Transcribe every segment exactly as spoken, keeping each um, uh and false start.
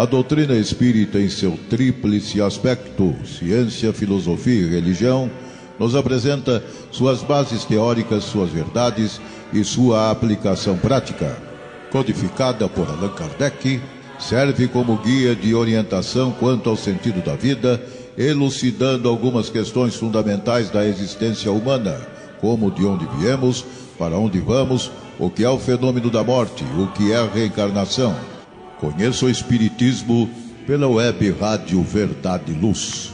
doutrina espírita em seu tríplice aspecto, ciência, filosofia e religião, nos apresenta suas bases teóricas, suas verdades e sua aplicação prática. Codificada por Allan Kardec, serve como guia de orientação quanto ao sentido da vida, elucidando algumas questões fundamentais da existência humana, como de onde viemos, para onde vamos, o que é o fenômeno da morte, o que é a reencarnação. Conheça o Espiritismo pela web Rádio Verdade e Luz.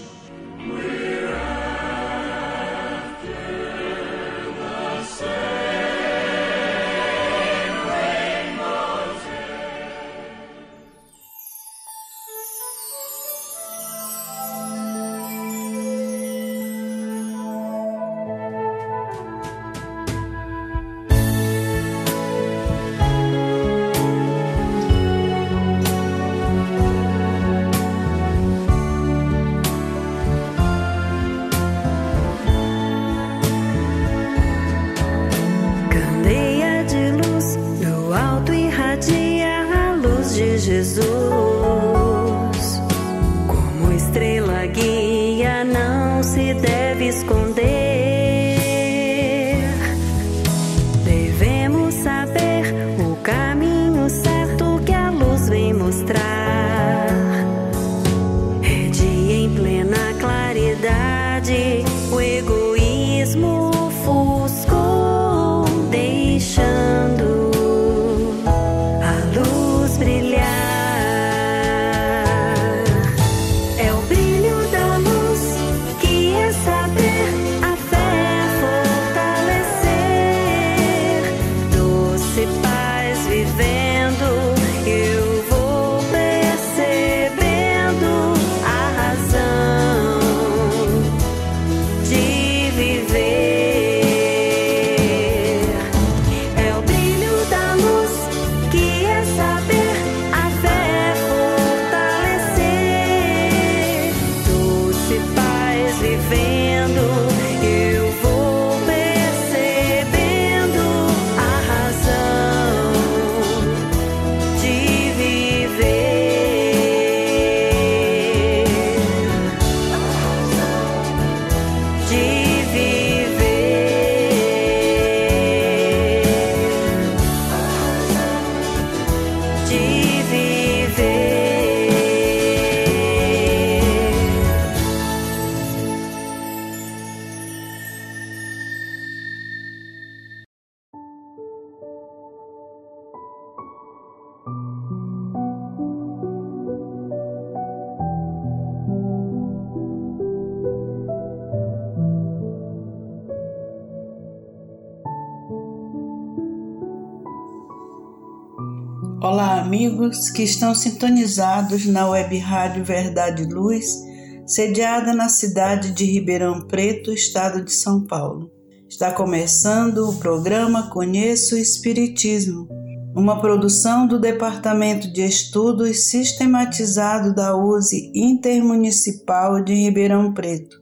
Olá, amigos que estão sintonizados na web Rádio Verdade e Luz, sediada na cidade de Ribeirão Preto, estado de São Paulo. Está começando o programa Conheça o Espiritismo, uma produção do Departamento de Estudos Sistematizado da U S E Intermunicipal de Ribeirão Preto.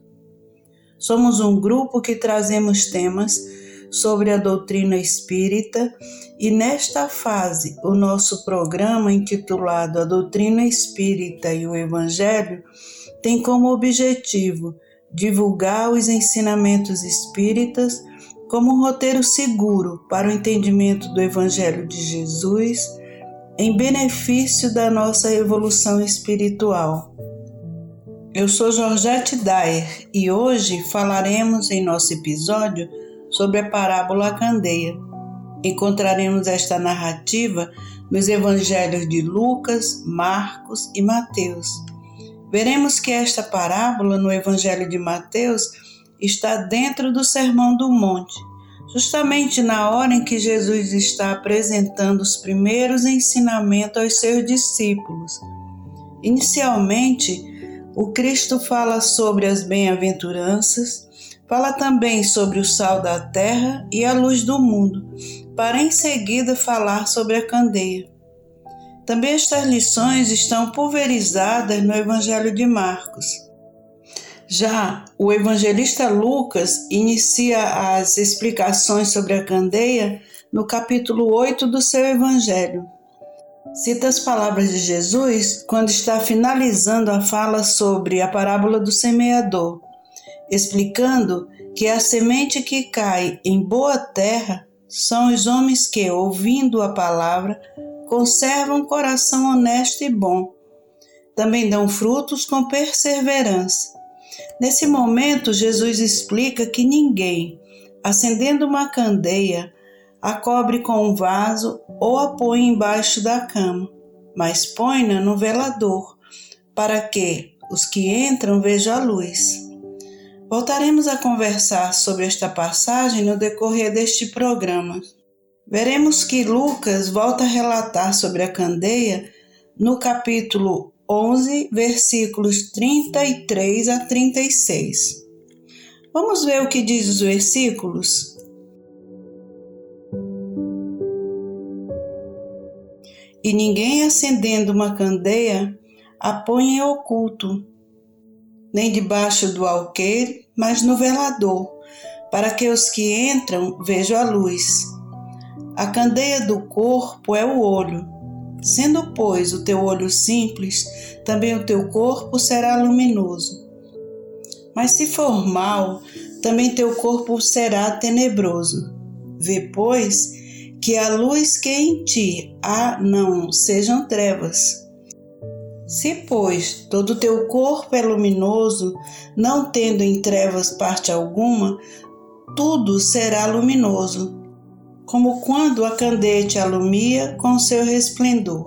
Somos um grupo que trazemos temas sobre a doutrina espírita e nesta fase o nosso programa intitulado A Doutrina Espírita e o Evangelho tem como objetivo divulgar os ensinamentos espíritas como um roteiro seguro para o entendimento do Evangelho de Jesus em benefício da nossa evolução espiritual. Eu sou Georgette Dyer e hoje falaremos em nosso episódio sobre a parábola Candeia. Encontraremos esta narrativa nos evangelhos de Lucas, Marcos e Mateus. Veremos que esta parábola no evangelho de Mateus está dentro do Sermão do Monte, justamente na hora em que Jesus está apresentando os primeiros ensinamentos aos seus discípulos. Inicialmente, o Cristo fala sobre as bem-aventuranças, fala também sobre o sal da terra e a luz do mundo, para em seguida falar sobre a candeia. Também estas lições estão pulverizadas no Evangelho de Marcos. Já o evangelista Lucas inicia as explicações sobre a candeia no capítulo oito do seu Evangelho. Cita as palavras de Jesus quando está finalizando a fala sobre a parábola do semeador, explicando que a semente que cai em boa terra são os homens que, ouvindo a palavra, conservam um coração honesto e bom. Também dão frutos com perseverança. Nesse momento, Jesus explica que ninguém, acendendo uma candeia, a cobre com um vaso ou a põe embaixo da cama, mas põe-na no velador, para que os que entram vejam a luz. Voltaremos a conversar sobre esta passagem no decorrer deste programa. Veremos que Lucas volta a relatar sobre a candeia no capítulo onze, versículos trinta e três a trinta e seis. Vamos ver o que diz os versículos? E ninguém acendendo uma candeia a põe em oculto, nem debaixo do alqueire, mas no velador, para que os que entram vejam a luz. A candeia do corpo é o olho. Sendo, pois, o teu olho simples, também o teu corpo será luminoso. Mas se for mau, também teu corpo será tenebroso. Vê, pois, que a luz que em ti há não sejam trevas. Se, pois, todo o teu corpo é luminoso, não tendo em trevas parte alguma, tudo será luminoso, como quando a candeia te alumia com seu resplendor.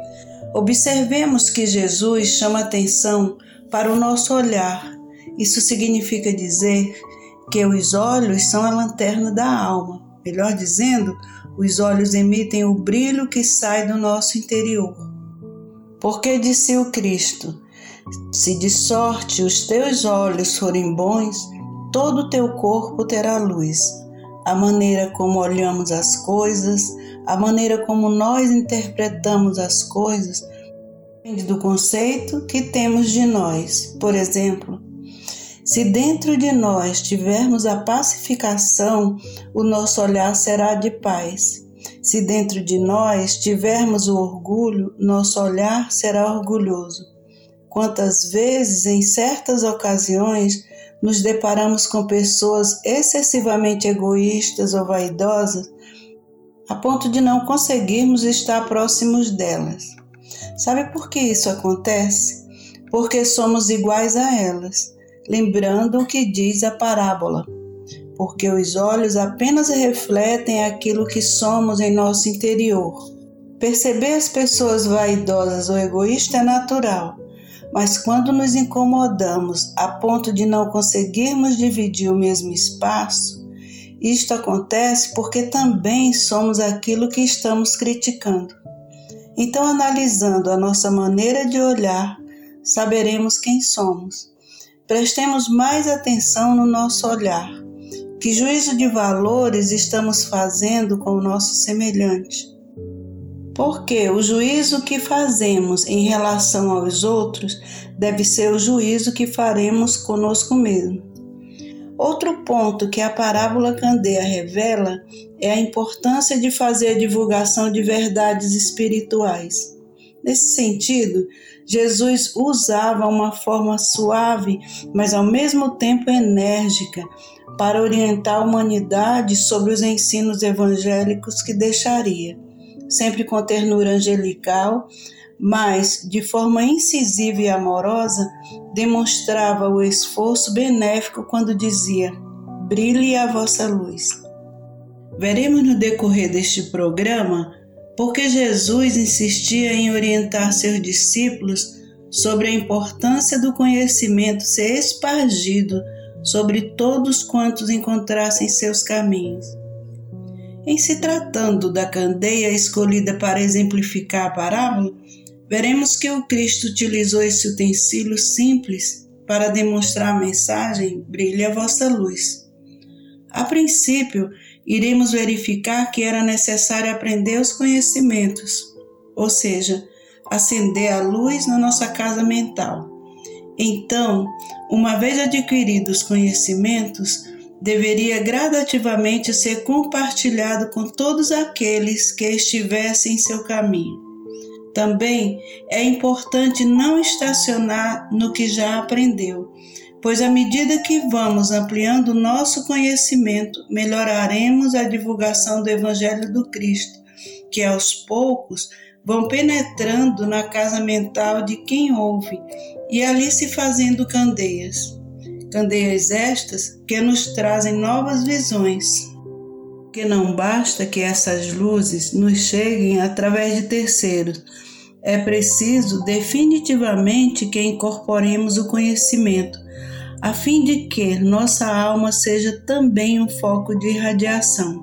Observemos que Jesus chama atenção para o nosso olhar. Isso significa dizer que os olhos são a lanterna da alma. Melhor dizendo, os olhos emitem o brilho que sai do nosso interior. Porque disse o Cristo: se de sorte os teus olhos forem bons, todo o teu corpo terá luz. A maneira como olhamos as coisas, a maneira como nós interpretamos as coisas, depende do conceito que temos de nós. Por exemplo, se dentro de nós tivermos a pacificação, o nosso olhar será de paz. Se dentro de nós tivermos o orgulho, nosso olhar será orgulhoso. Quantas vezes, em certas ocasiões, nos deparamos com pessoas excessivamente egoístas ou vaidosas, a ponto de não conseguirmos estar próximos delas. Sabe por que isso acontece? Porque somos iguais a elas. Lembrando o que diz a parábola, porque os olhos apenas refletem aquilo que somos em nosso interior. Perceber as pessoas vaidosas ou egoístas é natural, mas quando nos incomodamos a ponto de não conseguirmos dividir o mesmo espaço, isto acontece porque também somos aquilo que estamos criticando. Então, analisando a nossa maneira de olhar, saberemos quem somos. Prestemos mais atenção no nosso olhar. Que juízo de valores estamos fazendo com o nosso semelhante? Porque o juízo que fazemos em relação aos outros deve ser o juízo que faremos conosco mesmo. Outro ponto que a parábola candeia revela é a importância de fazer a divulgação de verdades espirituais. Nesse sentido, Jesus usava uma forma suave, mas ao mesmo tempo enérgica, para orientar a humanidade sobre os ensinos evangélicos que deixaria, sempre com ternura angelical, mas de forma incisiva e amorosa, demonstrava o esforço benéfico quando dizia: brilhe a vossa luz. Veremos no decorrer deste programa porque Jesus insistia em orientar seus discípulos sobre a importância do conhecimento ser espargido sobre todos quantos encontrassem seus caminhos. Em se tratando da candeia escolhida para exemplificar a parábola, veremos que o Cristo utilizou esse utensílio simples para demonstrar a mensagem: brilhe a vossa luz. A princípio, iremos verificar que era necessário aprender os conhecimentos, ou seja, acender a luz na nossa casa mental. Então, uma vez adquiridos os conhecimentos, deveria gradativamente ser compartilhado com todos aqueles que estivessem em seu caminho. Também é importante não estacionar no que já aprendeu, pois à medida que vamos ampliando o nosso conhecimento, melhoraremos a divulgação do Evangelho do Cristo, que aos poucos vão penetrando na casa mental de quem ouve e ali se fazendo candeias. Candeias estas que nos trazem novas visões. Que não basta que essas luzes nos cheguem através de terceiros. É preciso definitivamente que incorporemos o conhecimento, a fim de que nossa alma seja também um foco de irradiação.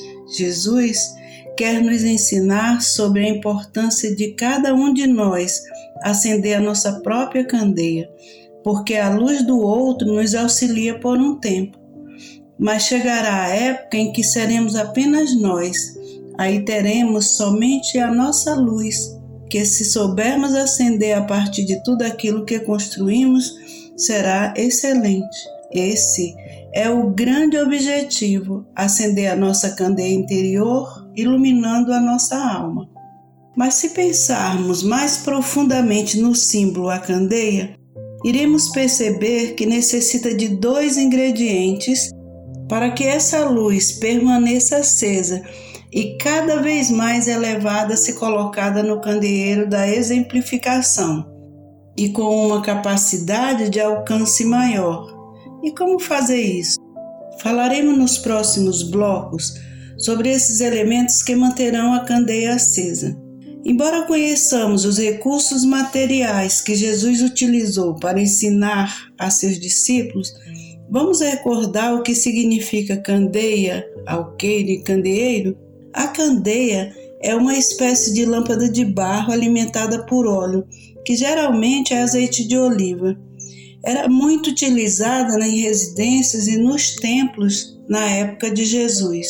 Jesus quer nos ensinar sobre a importância de cada um de nós acender a nossa própria candeia, porque a luz do outro nos auxilia por um tempo. Mas chegará a época em que seremos apenas nós. Aí teremos somente a nossa luz, que se soubermos acender a partir de tudo aquilo que construímos, será excelente. Esse é o grande objetivo, acender a nossa candeia interior, iluminando a nossa alma. Mas se pensarmos mais profundamente no símbolo a candeia, iremos perceber que necessita de dois ingredientes para que essa luz permaneça acesa e cada vez mais elevada se colocada no candeeiro da exemplificação e com uma capacidade de alcance maior. E como fazer isso? Falaremos nos próximos blocos sobre esses elementos que manterão a candeia acesa. Embora conheçamos os recursos materiais que Jesus utilizou para ensinar a seus discípulos, vamos recordar o que significa candeia, alqueire e candeeiro? A candeia é uma espécie de lâmpada de barro alimentada por óleo, que geralmente é azeite de oliva. Era muito utilizada em residências e nos templos na época de Jesus.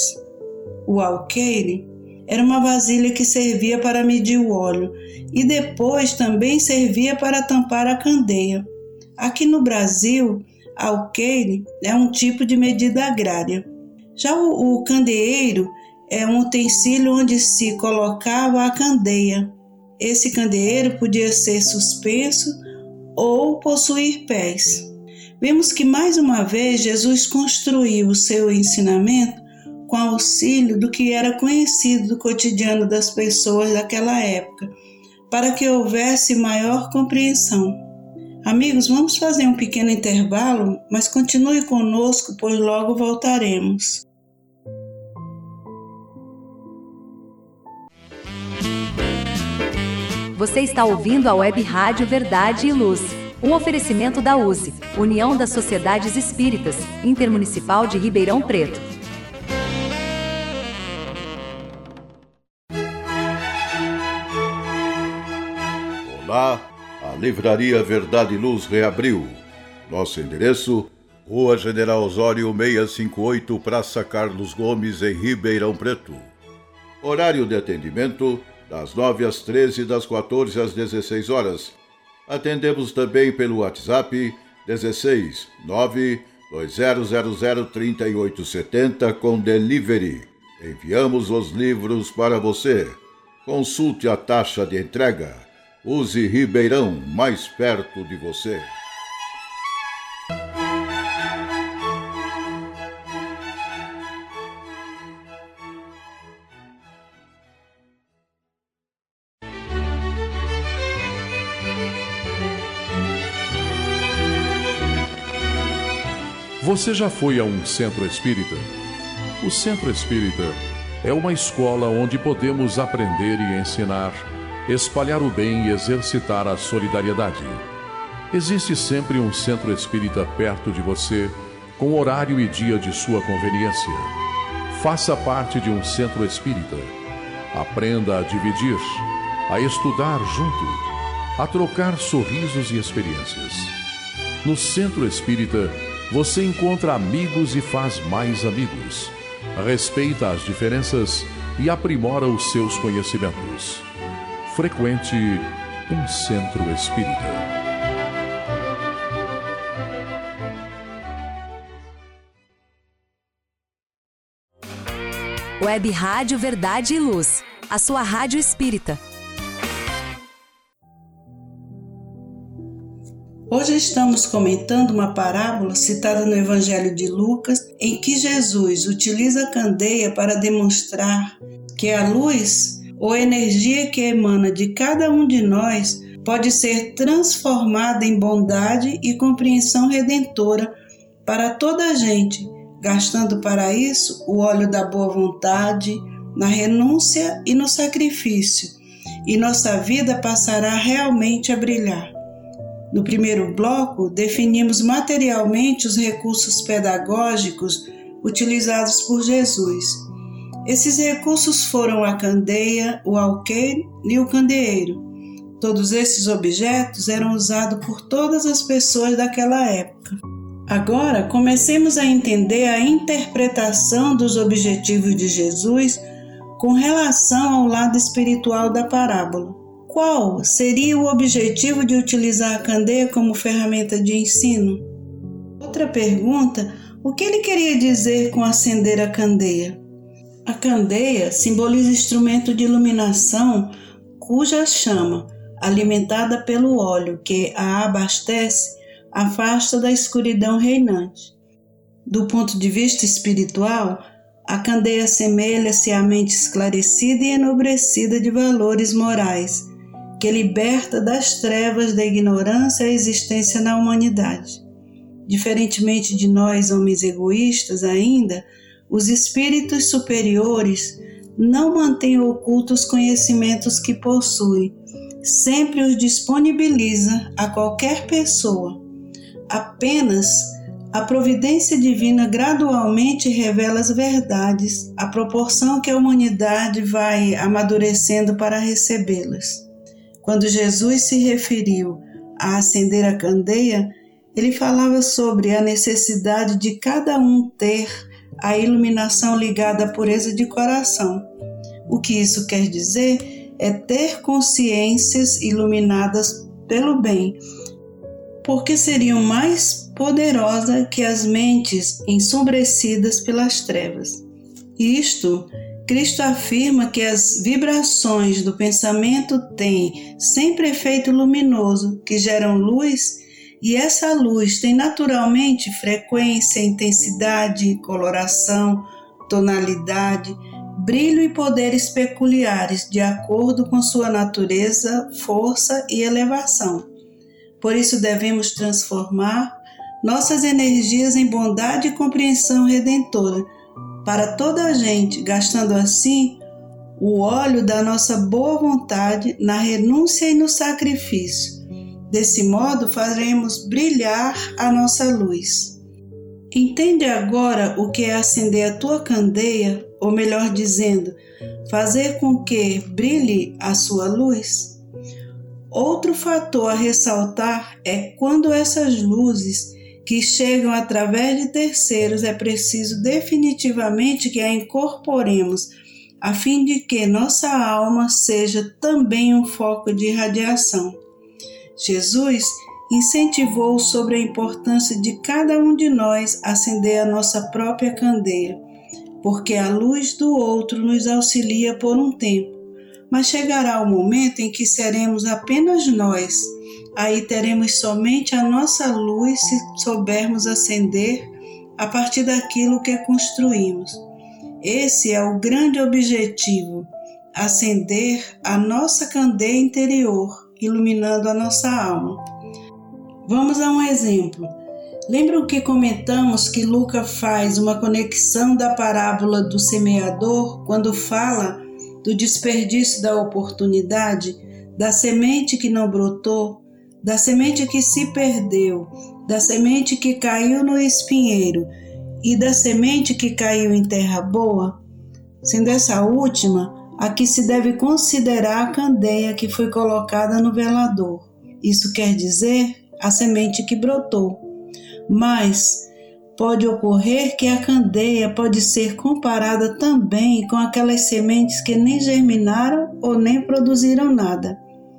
O alqueire era uma vasilha que servia para medir o óleo e depois também servia para tampar a candeia. Aqui no Brasil, alqueire é um tipo de medida agrária. Já o, o candeeiro é um utensílio onde se colocava a candeia. Esse candeeiro podia ser suspenso ou possuir pés. Vemos que mais uma vez Jesus construiu o seu ensinamento com auxílio do que era conhecido do cotidiano das pessoas daquela época, para que houvesse maior compreensão. Amigos, vamos fazer um pequeno intervalo, mas continue conosco, pois logo voltaremos. Você está ouvindo a Web Rádio Verdade e Luz, um oferecimento da U S E, União das Sociedades Espíritas, Intermunicipal de Ribeirão Preto. Olá, a Livraria Verdade e Luz reabriu. Nosso endereço, Rua General Osório seiscentos e cinquenta e oito, Praça Carlos Gomes, em Ribeirão Preto. Horário de atendimento, das nove às treze e das quatorze às dezesseis horas. Atendemos também pelo WhatsApp dezesseis nove dois zero zero zero três oito sete zero com delivery. Enviamos os livros para você. Consulte a taxa de entrega. Use Ribeirão, mais perto de você. Você já foi a um centro espírita? O centro espírita é uma escola onde podemos aprender e ensinar, espalhar o bem e exercitar a solidariedade. Existe sempre um centro espírita perto de você, com horário e dia de sua conveniência. Faça parte de um centro espírita. Aprenda a dividir, a estudar junto, a trocar sorrisos e experiências. No centro espírita, você encontra amigos e faz mais amigos. Respeita as diferenças e aprimora os seus conhecimentos. Frequente um centro espírita. Web Rádio Verdade e Luz, a sua rádio espírita. Hoje estamos comentando uma parábola citada no Evangelho de Lucas, em que Jesus utiliza a candeia para demonstrar que a luz ou energia que emana de cada um de nós pode ser transformada em bondade e compreensão redentora para toda a gente, gastando para isso o óleo da boa vontade, na renúncia e no sacrifício, e nossa vida passará realmente a brilhar. No primeiro bloco, definimos materialmente os recursos pedagógicos utilizados por Jesus. Esses recursos foram a candeia, o alqueire e o candeeiro. Todos esses objetos eram usados por todas as pessoas daquela época. Agora, comecemos a entender a interpretação dos objetivos de Jesus com relação ao lado espiritual da parábola. Qual seria o objetivo de utilizar a candeia como ferramenta de ensino? Outra pergunta, o que ele queria dizer com acender a candeia? A candeia simboliza instrumento de iluminação cuja chama, alimentada pelo óleo que a abastece, afasta da escuridão reinante. Do ponto de vista espiritual, a candeia assemelha-se à mente esclarecida e enobrecida de valores morais, que liberta das trevas da ignorância a existência na humanidade. Diferentemente de nós, homens egoístas ainda, os espíritos superiores não mantêm ocultos conhecimentos que possuem, sempre os disponibiliza a qualquer pessoa. Apenas a providência divina gradualmente revela as verdades, à proporção que a humanidade vai amadurecendo para recebê-las. Quando Jesus se referiu a acender a candeia, ele falava sobre a necessidade de cada um ter a iluminação ligada à pureza de coração. O que isso quer dizer é ter consciências iluminadas pelo bem, porque seriam mais poderosas que as mentes ensombrecidas pelas trevas. Isto, Cristo afirma que as vibrações do pensamento têm sempre efeito luminoso, que geram luz, e essa luz tem naturalmente frequência, intensidade, coloração, tonalidade, brilho e poderes peculiares, de acordo com sua natureza, força e elevação. Por isso devemos transformar nossas energias em bondade e compreensão redentora para toda a gente, gastando assim o óleo da nossa boa vontade na renúncia e no sacrifício. Desse modo, faremos brilhar a nossa luz. Entende agora o que é acender a tua candeia, ou melhor dizendo, fazer com que brilhe a sua luz? Outro fator a ressaltar é quando essas luzes que chegam através de terceiros é preciso definitivamente que a incorporemos, a fim de que nossa alma seja também um foco de irradiação. Jesus incentivou sobre a importância de cada um de nós acender a nossa própria candeia, porque a luz do outro nos auxilia por um tempo, mas chegará o momento em que seremos apenas nós. Aí teremos somente a nossa luz se soubermos acender a partir daquilo que construímos. Esse é o grande objetivo, acender a nossa candeia interior, iluminando a nossa alma. Vamos a um exemplo. Lembram que comentamos que Lucas faz uma conexão da parábola do semeador quando fala do desperdício da oportunidade, da semente que não brotou, da semente que se perdeu, da semente que caiu no espinheiro e da semente que caiu em terra boa? Sendo essa última a que se deve considerar a candeia que foi colocada no velador. Isso quer dizer a semente que brotou. Mas pode ocorrer que a candeia pode ser comparada também com aquelas sementes que nem germinaram ou nem produziram nada.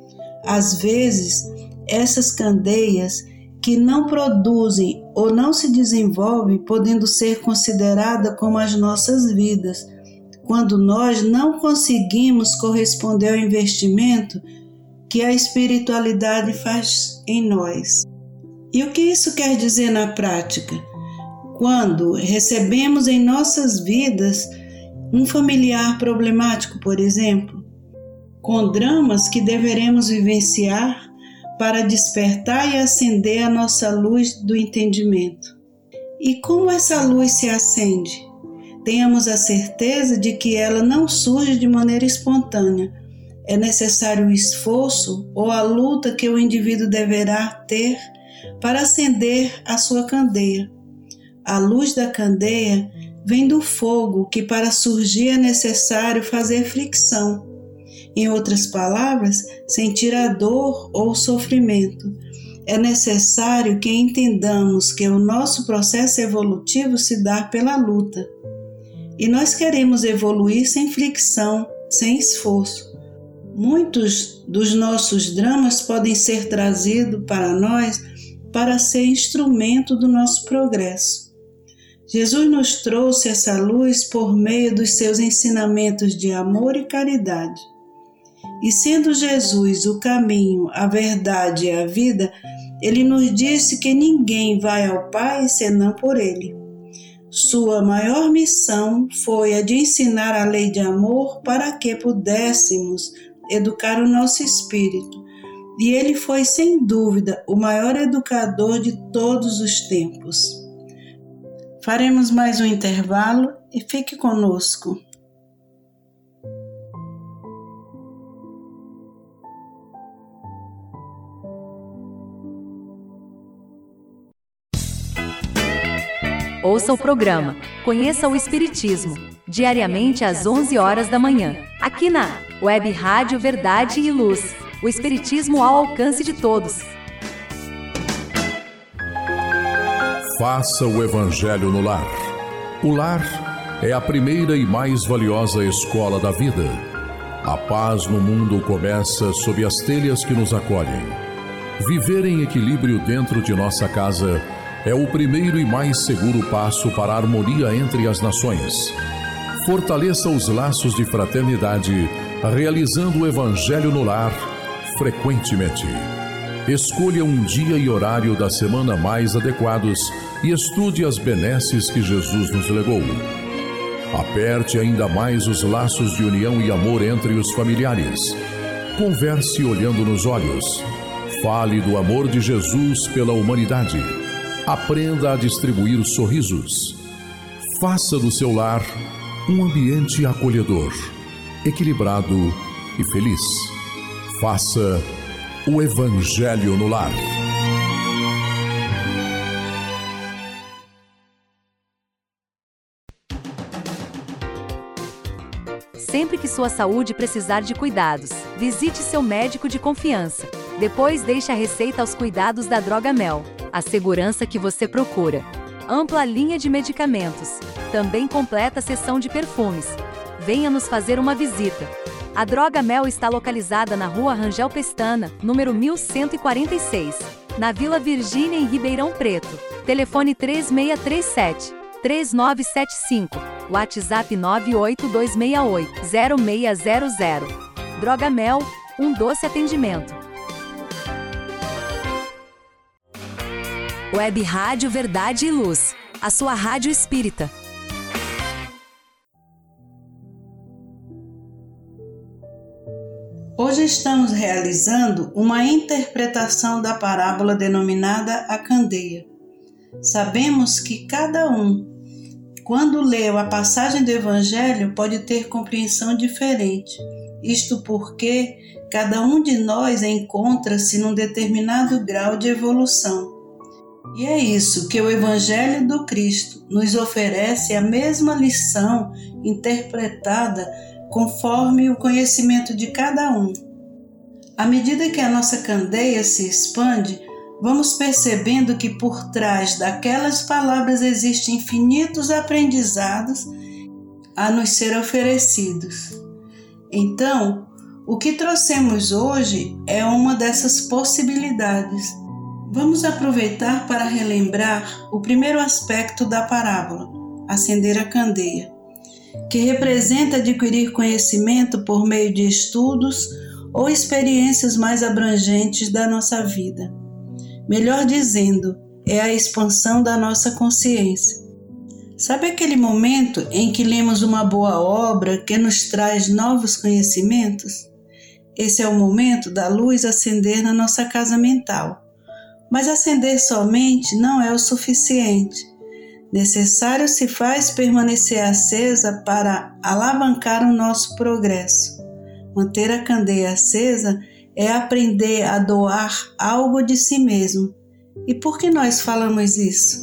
Às vezes, essas candeias que não produzem ou não se desenvolvem, podendo ser consideradas como as nossas vidas, quando nós não conseguimos corresponder ao investimento que a espiritualidade faz em nós. E o que isso quer dizer na prática? Quando recebemos em nossas vidas um familiar problemático, por exemplo, com dramas que deveremos vivenciar para despertar e acender a nossa luz do entendimento. E como essa luz se acende? Tenhamos a certeza de que ela não surge de maneira espontânea. É necessário o esforço ou a luta que o indivíduo deverá ter para acender a sua candeia. A luz da candeia vem do fogo, que para surgir é necessário fazer fricção. Em outras palavras, sentir a dor ou o sofrimento. É necessário que entendamos que o nosso processo evolutivo se dá pela luta. E nós queremos evoluir sem fricção, sem esforço. Muitos dos nossos dramas podem ser trazidos para nós para ser instrumento do nosso progresso. Jesus nos trouxe essa luz por meio dos seus ensinamentos de amor e caridade. E sendo Jesus o caminho, a verdade e a vida, ele nos disse que ninguém vai ao Pai senão por ele. Sua maior missão foi a de ensinar a lei de amor para que pudéssemos educar o nosso espírito. E ele foi, sem dúvida, o maior educador de todos os tempos. Faremos mais um intervalo e fique conosco. Ouça o programa Conheça o Espiritismo, diariamente às onze horas da manhã, aqui na Web Rádio Verdade e Luz. O Espiritismo ao alcance de todos. Faça o Evangelho no lar. O lar é a primeira e mais valiosa escola da vida. A paz no mundo começa sob as telhas que nos acolhem. Viver em equilíbrio dentro de nossa casa é o primeiro e mais seguro passo para a harmonia entre as nações. Fortaleça os laços de fraternidade, realizando o Evangelho no lar frequentemente. Escolha um dia e horário da semana mais adequados e estude as benesses que Jesus nos legou. Aperte ainda mais os laços de união e amor entre os familiares. Converse olhando nos olhos. Fale do amor de Jesus pela humanidade. Aprenda a distribuir sorrisos. Faça do seu lar um ambiente acolhedor, equilibrado e feliz. Faça o Evangelho no lar. Sempre que sua saúde precisar de cuidados, visite seu médico de confiança. Depois deixe a receita aos cuidados da Droga Mel, a segurança que você procura. Ampla linha de medicamentos, também completa seção de perfumes. Venha nos fazer uma visita. A Droga Mel está localizada na Rua Rangel Pestana, número mil cento e quarenta e seis, na Vila Virgínia, em Ribeirão Preto. Telefone três seis três sete, três nove sete cinco, WhatsApp nove oito dois seis oito, zero seis zero zero. Droga Mel, um doce atendimento. Web Rádio Verdade e Luz, a sua rádio espírita. Hoje estamos realizando uma interpretação da parábola denominada A Candeia. Sabemos que cada um, quando leu a passagem do Evangelho, pode ter compreensão diferente. Isto porque cada um de nós encontra-se num determinado grau de evolução. E é isso que o Evangelho do Cristo nos oferece, a mesma lição interpretada conforme o conhecimento de cada um. À medida que a nossa candeia se expande, vamos percebendo que por trás daquelas palavras existem infinitos aprendizados a nos ser oferecidos. Então, o que trouxemos hoje é uma dessas possibilidades. Vamos aproveitar para relembrar o primeiro aspecto da parábola, acender a candeia, que representa adquirir conhecimento por meio de estudos ou experiências mais abrangentes da nossa vida. Melhor dizendo, é a expansão da nossa consciência. Sabe aquele momento em que lemos uma boa obra que nos traz novos conhecimentos? Esse é o momento da luz acender na nossa casa mental. Mas acender somente não é o suficiente. Necessário se faz permanecer acesa para alavancar o nosso progresso. Manter a candeia acesa é aprender a doar algo de si mesmo. E por que nós falamos isso?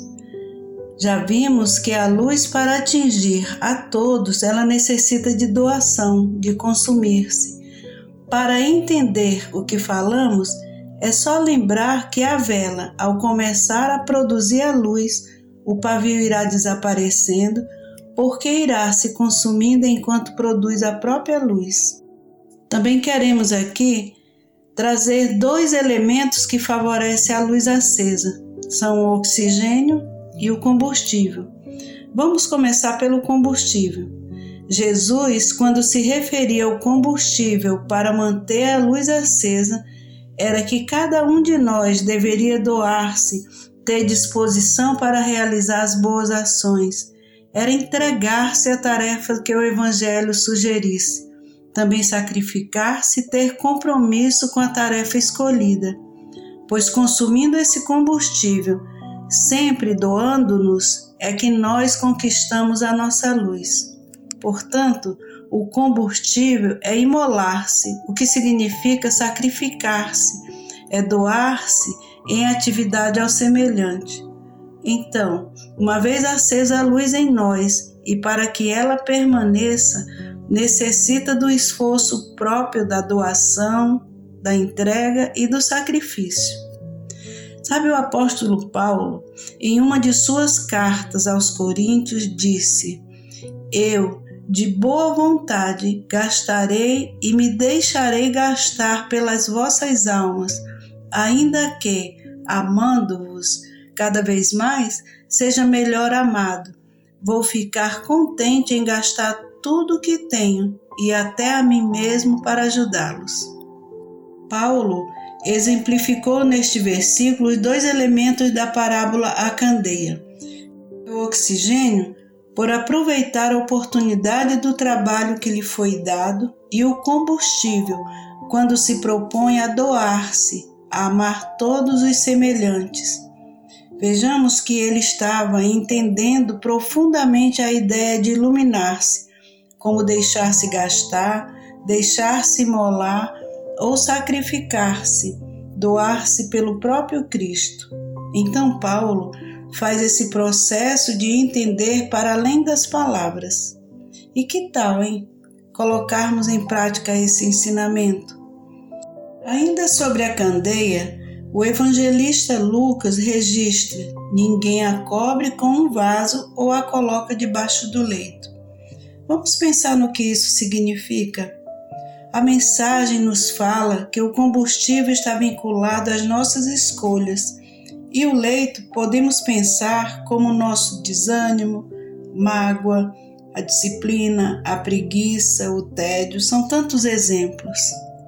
Já vimos que a luz, para atingir a todos, ela necessita de doação, de consumir-se. Para entender o que falamos, é só lembrar que a vela, ao começar a produzir a luz, o pavio irá desaparecendo, porque irá se consumindo enquanto produz a própria luz. Também queremos aqui trazer dois elementos que favorecem a luz acesa. São o oxigênio e o combustível. Vamos começar pelo combustível. Jesus, quando se referia ao combustível para manter a luz acesa, era que cada um de nós deveria doar-se, ter disposição para realizar as boas ações. Era entregar-se à tarefa que o Evangelho sugerisse. Também sacrificar-se e ter compromisso com a tarefa escolhida. Pois consumindo esse combustível, sempre doando-nos, é que nós conquistamos a nossa luz. Portanto, o combustível é imolar-se, o que significa sacrificar-se, é doar-se em atividade ao semelhante. Então, uma vez acesa a luz em nós, e para que ela permaneça, necessita do esforço próprio da doação, da entrega e do sacrifício. Sabe, o apóstolo Paulo, em uma de suas cartas aos Coríntios, disse: Eu, de boa vontade, gastarei e me deixarei gastar pelas vossas almas, ainda que, amando-vos cada vez mais, seja melhor amado. Vou ficar contente em gastar tudo o que tenho e até a mim mesmo para ajudá-los. Paulo exemplificou neste versículo os dois elementos da parábola A Candeia. O oxigênio, por aproveitar a oportunidade do trabalho que lhe foi dado, e o combustível, quando se propõe a doar-se, a amar todos os semelhantes. Vejamos que ele estava entendendo profundamente a ideia de iluminar-se, como deixar-se gastar, deixar-se molar ou sacrificar-se, doar-se pelo próprio Cristo. Então Paulo faz esse processo de entender para além das palavras. E que tal, hein? Colocarmos em prática esse ensinamento? Ainda sobre a candeia, o evangelista Lucas registra: ninguém a cobre com um vaso ou a coloca debaixo do leito. Vamos pensar no que isso significa? A mensagem nos fala que o combustível está vinculado às nossas escolhas, e o leito podemos pensar como nosso desânimo, mágoa, a disciplina, a preguiça, o tédio, são tantos exemplos.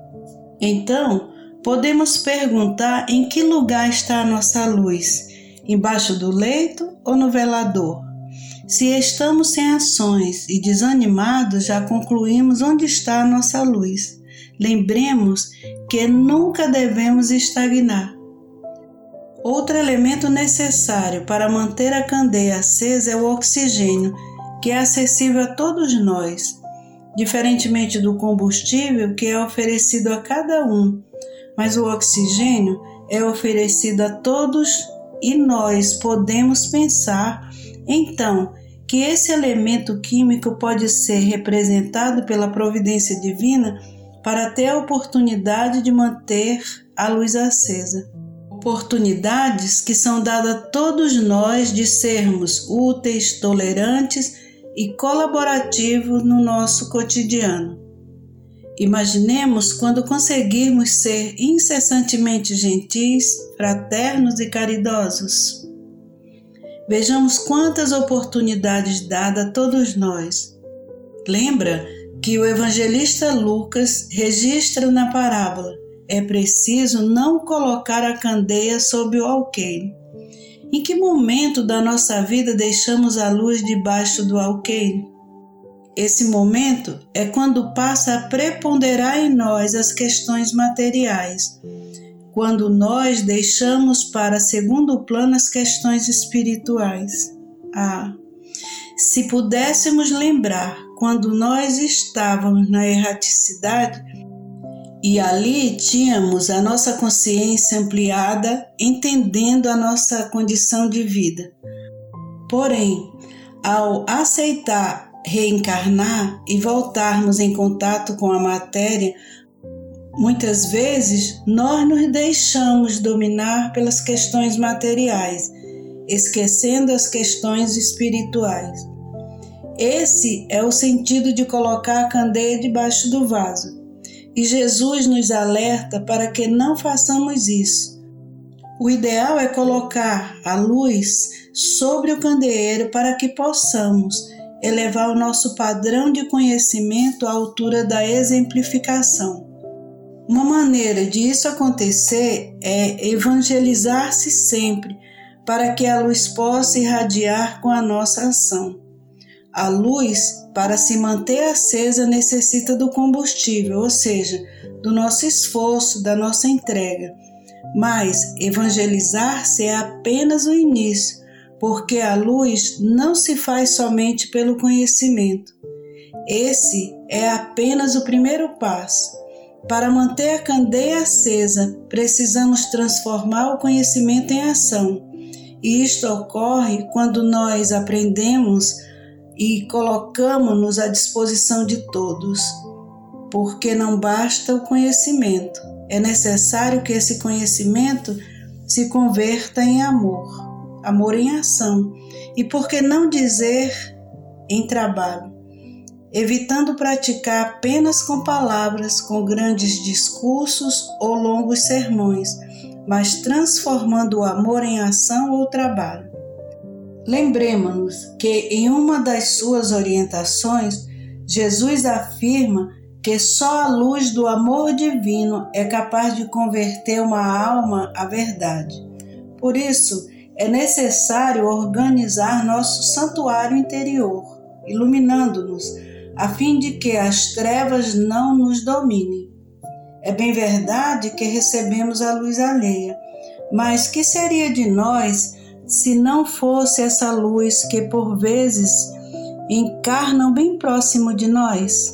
Então, podemos perguntar em que lugar está a nossa luz, embaixo do leito ou no velador? Se estamos sem ações e desanimados, já concluímos onde está a nossa luz. Lembremos que nunca devemos estagnar. Outro elemento necessário para manter a candeia acesa é o oxigênio, que é acessível a todos nós, diferentemente do combustível que é oferecido a cada um. Mas o oxigênio é oferecido a todos e nós podemos pensar, então, que esse elemento químico pode ser representado pela providência divina para ter a oportunidade de manter a luz acesa. Oportunidades que são dadas a todos nós de sermos úteis, tolerantes e colaborativos no nosso cotidiano. Imaginemos quando conseguirmos ser incessantemente gentis, fraternos e caridosos. Vejamos quantas oportunidades dadas a todos nós. Lembra que o evangelista Lucas registra na parábola: é preciso não colocar a candeia sob o alqueire. Em que momento da nossa vida deixamos a luz debaixo do alqueire? Esse momento é quando passa a preponderar em nós as questões materiais, quando nós deixamos para segundo plano as questões espirituais. Ah, se pudéssemos lembrar quando nós estávamos na erraticidade e ali tínhamos a nossa consciência ampliada, entendendo a nossa condição de vida. Porém, ao aceitar reencarnar e voltarmos em contato com a matéria, muitas vezes nós nos deixamos dominar pelas questões materiais, esquecendo as questões espirituais. Esse é o sentido de colocar a candeia debaixo do vaso. E Jesus nos alerta para que não façamos isso. O ideal é colocar a luz sobre o candeeiro para que possamos elevar o nosso padrão de conhecimento à altura da exemplificação. Uma maneira de isso acontecer é evangelizar-se sempre, para que a luz possa irradiar com a nossa ação. A luz, para se manter acesa, necessita do combustível, ou seja, do nosso esforço, da nossa entrega. Mas evangelizar-se é apenas o início, porque a luz não se faz somente pelo conhecimento. Esse é apenas o primeiro passo. Para manter a candeia acesa, precisamos transformar o conhecimento em ação. E isto ocorre quando nós aprendemos e colocamos-nos à disposição de todos. Porque não basta o conhecimento, é necessário que esse conhecimento se converta em amor. Amor em ação, e por que não dizer em trabalho, evitando praticar apenas com palavras, com grandes discursos ou longos sermões, mas transformando o amor em ação ou trabalho. Lembremos-nos que em uma das suas orientações, Jesus afirma que só a luz do amor divino é capaz de converter uma alma à verdade. Por isso, é necessário organizar nosso santuário interior, iluminando-nos, a fim de que as trevas não nos dominem. É bem verdade que recebemos a luz alheia, mas que seria de nós se não fosse essa luz que, por vezes, encarnam bem próximo de nós?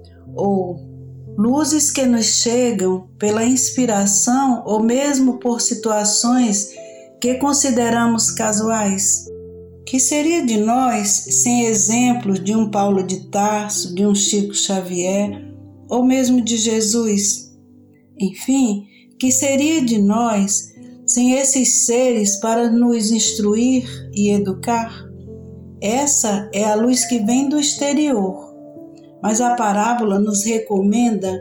Ou luzes que nos chegam pela inspiração ou mesmo por situações que consideramos casuais? Que seria de nós sem exemplos de um Paulo de Tarso, de um Chico Xavier, ou mesmo de Jesus? Enfim, que seria de nós sem esses seres para nos instruir e educar? Essa é a luz que vem do exterior, mas a parábola nos recomenda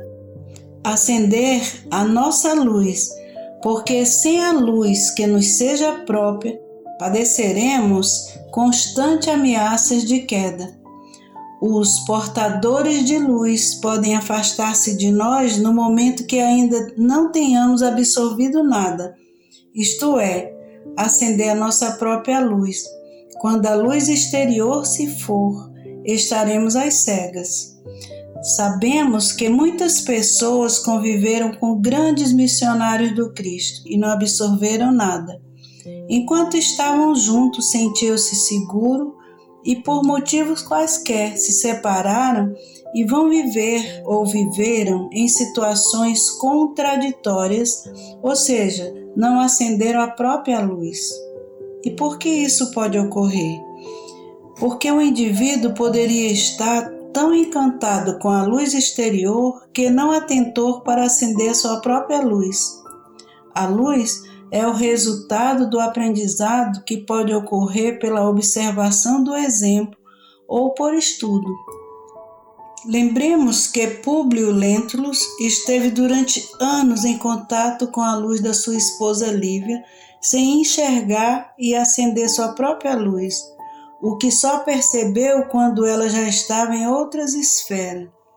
acender a nossa luz, porque sem a luz que nos seja própria, padeceremos constantes ameaças de queda. Os portadores de luz podem afastar-se de nós no momento que ainda não tenhamos absorvido nada, isto é, acender a nossa própria luz. Quando a luz exterior se for, estaremos às cegas. Sabemos que muitas pessoas conviveram com grandes missionários do Cristo e não absorveram nada. Enquanto estavam juntos, sentiam-se seguros e, por motivos quaisquer, se separaram e vão viver ou viveram em situações contraditórias, ou seja, não acenderam a própria luz. E por que isso pode ocorrer? Porque o indivíduo poderia estar tão encantado com a luz exterior que não atentou para acender sua própria luz. A luz é o resultado do aprendizado que pode ocorrer pela observação do exemplo ou por estudo. Lembremos que Públio Lentulus esteve durante anos em contato com a luz da sua esposa Lívia, sem enxergar e acender sua própria luz, o que só percebeu quando ela já estava em outras esferas.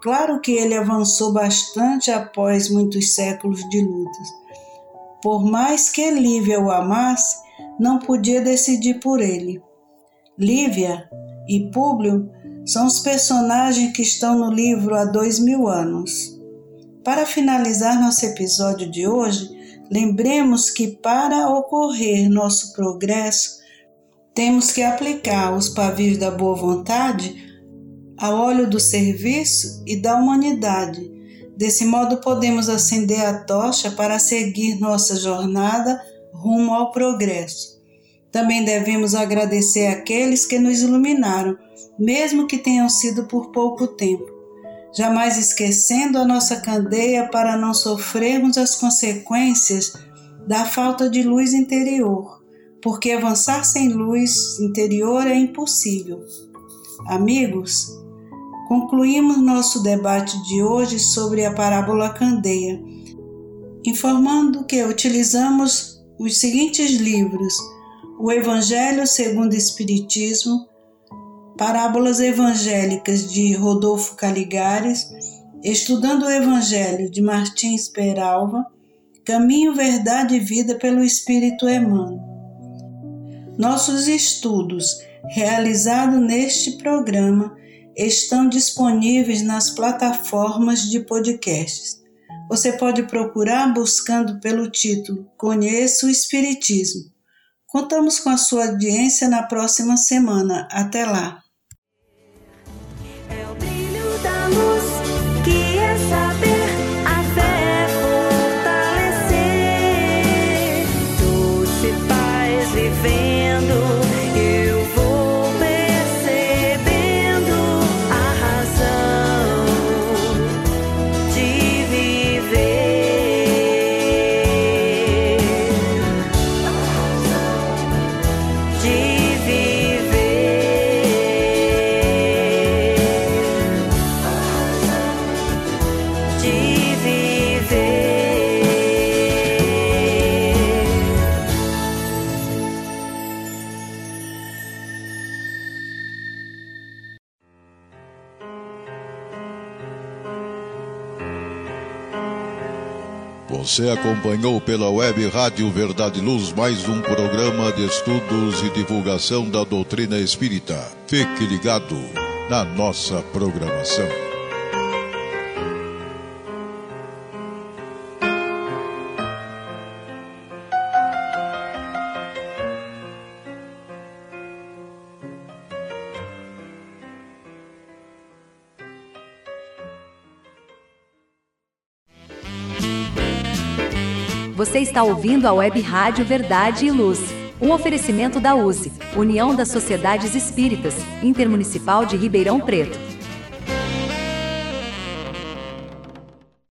Claro que ele avançou bastante após muitos séculos de lutas. Por mais que Lívia o amasse, não podia decidir por ele. Lívia e Públio são os personagens que estão no livro há dois mil anos. Para finalizar nosso episódio de hoje, lembremos que para ocorrer nosso progresso, temos que aplicar os pavios da boa vontade ao óleo do serviço e da humanidade. Desse modo, podemos acender a tocha para seguir nossa jornada rumo ao progresso. Também devemos agradecer àqueles que nos iluminaram, mesmo que tenham sido por pouco tempo, jamais esquecendo a nossa candeia para não sofrermos as consequências da falta de luz interior, porque avançar sem luz interior é impossível. Amigos, concluímos nosso debate de hoje sobre a parábola candeia, informando que utilizamos os seguintes livros: o Evangelho segundo o Espiritismo, Parábolas Evangélicas de Rodolfo Caligares, Estudando o Evangelho de Martins Peralva, Caminho, Verdade e Vida pelo Espírito Emmanuel. Nossos estudos realizados neste programa estão disponíveis nas plataformas de podcasts. Você pode procurar buscando pelo título Conheça o Espiritismo. Contamos com a sua audiência na próxima semana. Até lá! É o brilho da luz que é saber, a fé fortalecer. Doce paz vivendo, eu vou percebendo a razão de viver, de Você acompanhou pela Web Rádio Verdade e Luz mais um programa de estudos e divulgação da doutrina espírita. Fique ligado na nossa programação. Você está ouvindo a Web Rádio Verdade e Luz, um oferecimento da U S E, União das Sociedades Espíritas, Intermunicipal de Ribeirão Preto.